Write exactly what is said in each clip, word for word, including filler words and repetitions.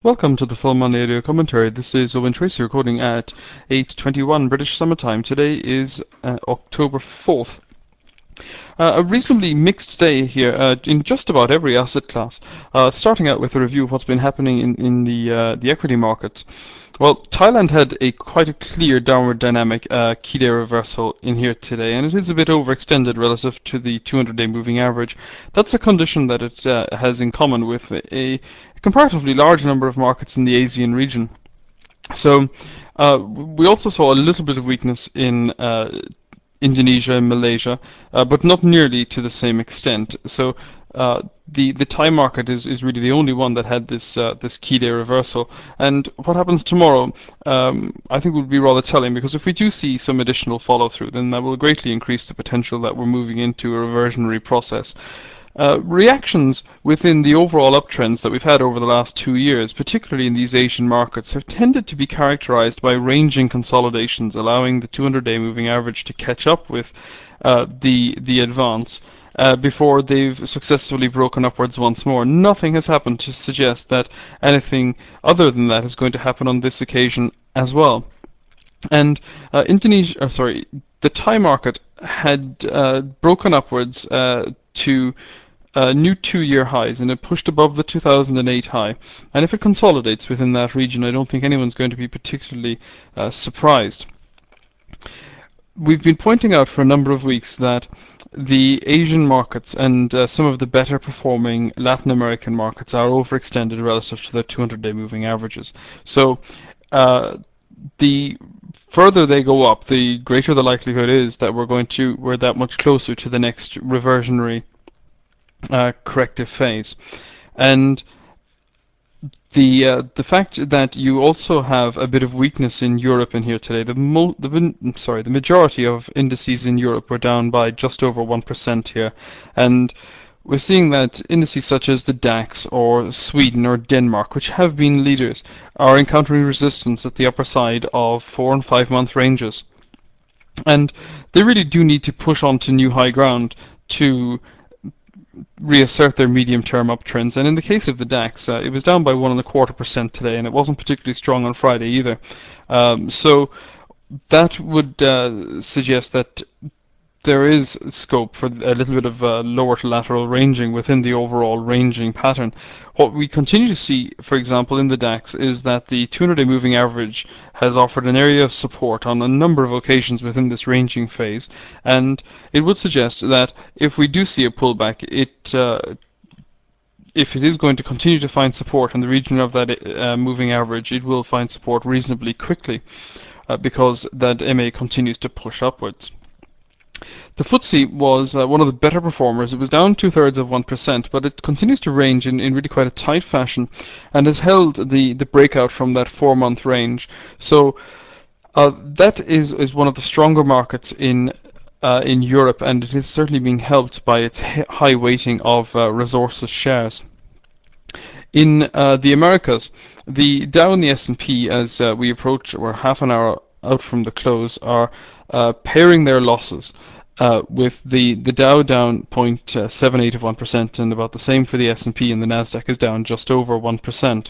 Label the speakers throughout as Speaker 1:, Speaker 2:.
Speaker 1: Welcome to the Full Money Audio Commentary. This is Owen Tracy recording at eight twenty-one British Summer Time. Today is uh, October fourth. Uh, a reasonably mixed day here uh, in just about every asset class. Uh, starting out with a review of what's been happening in, in the uh, the equity markets. Well, Thailand had a quite a clear downward dynamic uh, key day reversal in here today, and it is a bit overextended relative to the two hundred day moving average. That's a condition that it uh, has in common with a, a comparatively large number of markets in the ASEAN region. So uh, we also saw a little bit of weakness in uh, Indonesia and Malaysia, uh, but not nearly to the same extent. So uh, the the Thai market is, is really the only one that had this uh, this key day reversal. And what happens tomorrow, um, I think, would be rather telling, because if we do see some additional follow through, then that will greatly increase the potential that we're moving into a reversionary process. Uh, reactions within the overall uptrends that we've had over the last two years, particularly in these Asian markets, have tended to be characterized by ranging consolidations, allowing the two hundred day moving average to catch up with uh, the the advance uh, before they've successfully broken upwards once more. Nothing has happened to suggest that anything other than that is going to happen on this occasion as well. And uh, Indonesia, uh, sorry, the Thai market had uh, broken upwards uh, to Uh, new two-year highs, and it pushed above the two thousand eight high. And if it consolidates within that region, I don't think anyone's going to be particularly uh, surprised. We've been pointing out for a number of weeks that the Asian markets and uh, some of the better performing Latin American markets are overextended relative to their two hundred day moving averages. So uh, the further they go up, the greater the likelihood is that we're going to we're that much closer to the next reversionary Uh, corrective phase. And the uh, the fact that you also have a bit of weakness in Europe in here today, the, mo- the sorry, the majority of indices in Europe were down by just over one percent here, and we're seeing that indices such as the DAX or Sweden or Denmark, which have been leaders, are encountering resistance at the upper side of four and five month ranges, and they really do need to push on to new high ground to reassert their medium-term uptrends. And in the case of the DAX, uh, it was down by one and a quarter percent today, and it wasn't particularly strong on Friday either. Um, so that would uh, suggest that there is scope for a little bit of uh, lower to lateral ranging within the overall ranging pattern. What we continue to see, for example, in the DAX is that the two hundred day moving average has offered an area of support on a number of occasions within this ranging phase, and it would suggest that if we do see a pullback, it uh, if it is going to continue to find support in the region of that uh, moving average, it will find support reasonably quickly uh, because that M A continues to push upwards. The F T S E was uh, one of the better performers. It was down two-thirds of one percent, but it continues to range in, in really quite a tight fashion and has held the, the breakout from that four-month range. So uh, that is, is one of the stronger markets in uh, in Europe, and it is certainly being helped by its high weighting of uh, resources shares. In uh, the Americas, the Dow and the S and P, as uh, we approach, we're half an hour out from the close, are uh, pairing their losses. Uh, with the, the Dow down zero point seven eight of one percent, and about the same for the S and P, and the Nasdaq is down just over one percent.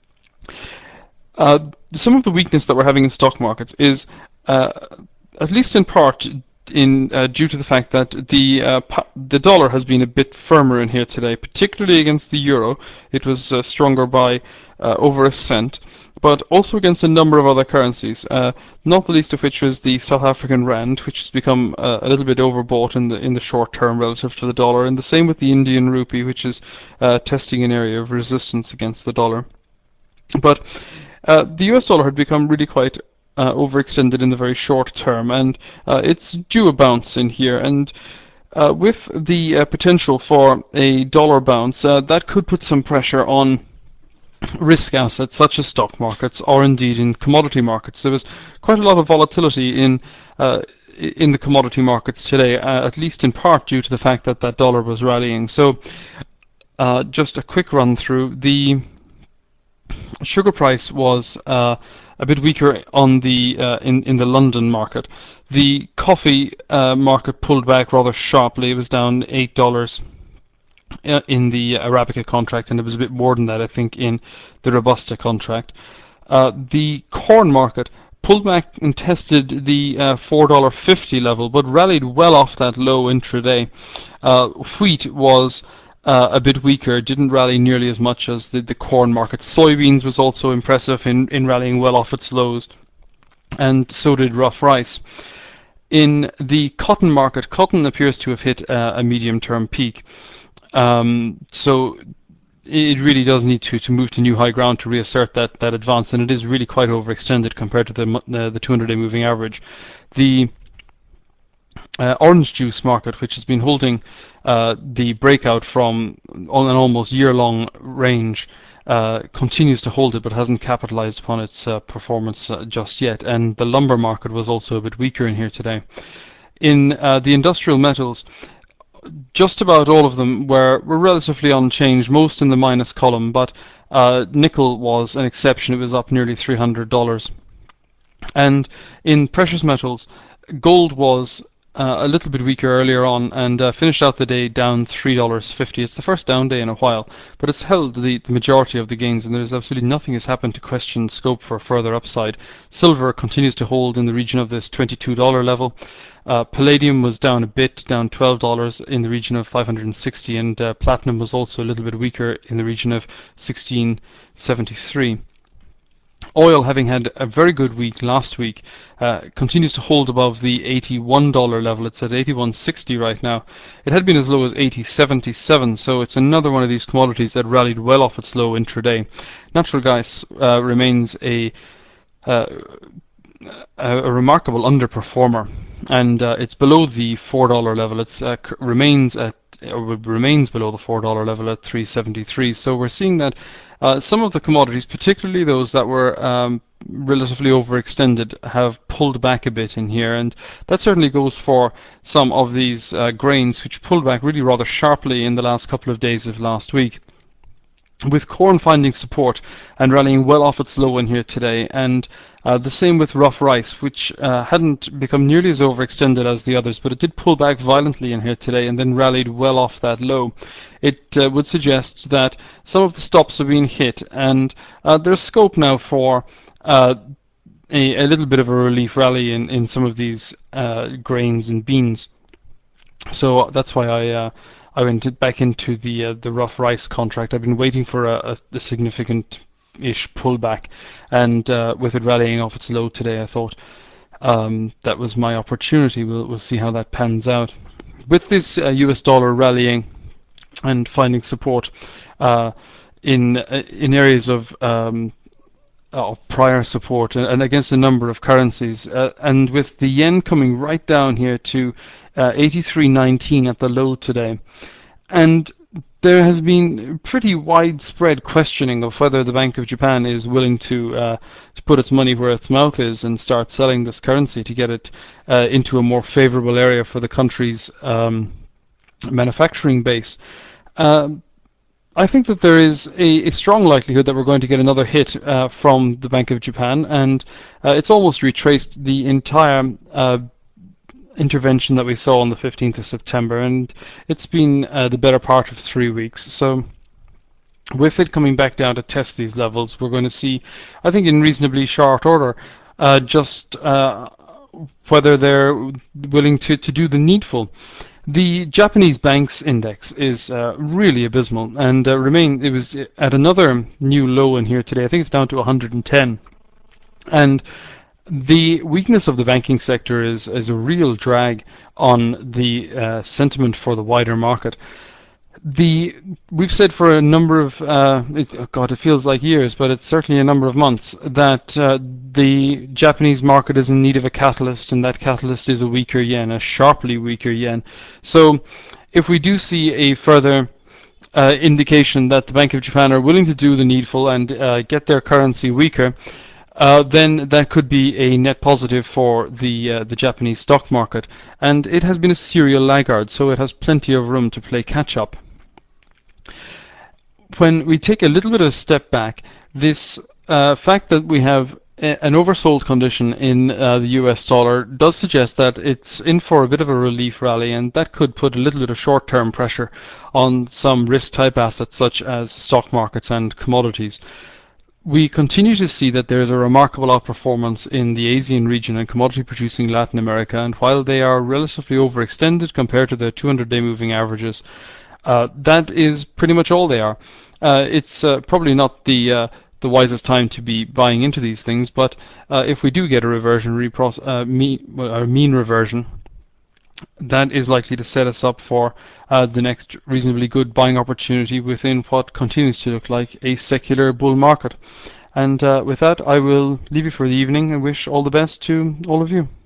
Speaker 1: Uh, some of the weakness that we're having in stock markets is, uh, at least in part, in uh, due to the fact that the uh, the dollar has been a bit firmer in here today, particularly against the euro. It was uh, stronger by uh, over a cent, but also against a number of other currencies, uh, not the least of which was the South African rand, which has become uh, a little bit overbought in the in the short term relative to the dollar, and the same with the Indian rupee, which is uh, testing an area of resistance against the dollar. But uh, the U S dollar had become really quite uh, overextended in the very short term, and uh, it's due a bounce in here, and uh, with the uh, potential for a dollar bounce, uh, that could put some pressure on risk assets such as stock markets, or indeed in commodity markets. There was quite a lot of volatility in uh, in the commodity markets today, uh, at least in part due to the fact that that dollar was rallying. So uh, just a quick run through. The sugar price was uh, a bit weaker on the uh, in in the London market. The coffee uh, market pulled back rather sharply. It was down eight dollars uh, in the Arabica contract, and it was a bit more than that, I think, in the Robusta contract. Uh, the corn market pulled back and tested the uh, four dollars fifty level, but rallied well off that low intraday. Uh, wheat was uh, a bit weaker, didn't rally nearly as much as the, the corn market. Soybeans was also impressive in, in rallying well off its lows, and so did rough rice. In the cotton market, cotton appears to have hit uh, a medium-term peak. Um, so it really does need to, to move to new high ground to reassert that, that advance, and it is really quite overextended compared to the uh, the two hundred day moving average. The uh, orange juice market, which has been holding uh, the breakout from on an almost year-long range, uh, continues to hold it but hasn't capitalized upon its uh, performance uh, just yet. And the lumber market was also a bit weaker in here today. In uh, the industrial metals, just about all of them were, were relatively unchanged, most in the minus column, but uh, nickel was an exception. It was up nearly three hundred dollars. And in precious metals, gold was uh, a little bit weaker earlier on and uh, finished out the day down three dollars fifty. It's the first down day in a while, but it's held the, the majority of the gains, and there's absolutely nothing has happened to question scope for further upside. Silver continues to hold in the region of this twenty-two dollar level. Uh, palladium was down a bit, down twelve dollars in the region of five hundred sixty, and uh, platinum was also a little bit weaker in the region of sixteen seventy-three. Oil, having had a very good week last week, uh, continues to hold above the eighty-one dollar level. It's at eighty-one sixty right now. It had been as low as eighty seventy-seven, so it's another one of these commodities that rallied well off its low intraday. Natural gas uh, remains a, uh, a a remarkable underperformer, and uh, it's below the four dollar level. It uh, remains at or remains below the four dollar level at three seventy-three. So we're seeing that uh, some of the commodities, particularly those that were um, relatively overextended, have pulled back a bit in here, and that certainly goes for some of these uh, grains, which pulled back really rather sharply in the last couple of days of last week, with corn finding support and rallying well off its low in here today, and uh, the same with rough rice, which uh, hadn't become nearly as overextended as the others, but it did pull back violently in here today and then rallied well off that low. It uh, would suggest that some of the stops have been hit, and uh, there's scope now for uh, a, a little bit of a relief rally in, in some of these uh, grains and beans. So that's why I uh, I went back into the uh, the rough rice contract. I've been waiting for a, a, a significant-ish pullback, and uh, with it rallying off its low today, I thought um, that was my opportunity. We'll we'll see how that pans out. With this uh, U S dollar rallying and finding support uh, in uh, in areas of um, of prior support and, and against a number of currencies, uh, and with the yen coming right down here to uh, eighty-three nineteen at the low today, and there has been pretty widespread questioning of whether the Bank of Japan is willing to uh, to put its money where its mouth is and start selling this currency to get it uh, into a more favorable area for the country's um, manufacturing base. Um, I think that there is a, a strong likelihood that we're going to get another hit uh, from the Bank of Japan, and uh, it's almost retraced the entire uh, intervention that we saw on the fifteenth of September, and it's been uh, the better part of three weeks. So with it coming back down to test these levels, we're going to see, I think in reasonably short order, uh, just uh, whether they're willing to, to do the needful. The Japanese banks index is uh, really abysmal, and uh, remain. It was at another new low in here today. I think it's down to one hundred ten, and the weakness of the banking sector is is a real drag on the uh, sentiment for the wider market. The we've said for a number of uh, it, oh God, it feels like years, but it's certainly a number of months that uh, the Japanese market is in need of a catalyst, and that catalyst is a weaker yen, a sharply weaker yen. So, if we do see a further uh, indication that the Bank of Japan are willing to do the needful and uh, get their currency weaker, uh, then that could be a net positive for the uh, the Japanese stock market. And it has been a serial laggard, so it has plenty of room to play catch up. When we take a little bit of a step back, this uh, fact that we have a- an oversold condition in uh, the U S dollar does suggest that it's in for a bit of a relief rally, and that could put a little bit of short-term pressure on some risk-type assets such as stock markets and commodities. We continue to see that there is a remarkable outperformance in the Asian region and commodity-producing Latin America, and while they are relatively overextended compared to the two hundred day moving averages, uh, that is pretty much all they are. Uh, it's uh, probably not the uh, the wisest time to be buying into these things, but uh, if we do get a reversion, repros- uh, mean, well, a mean reversion, that is likely to set us up for uh, the next reasonably good buying opportunity within what continues to look like a secular bull market. And uh, with that, I will leave you for the evening and wish all the best to all of you.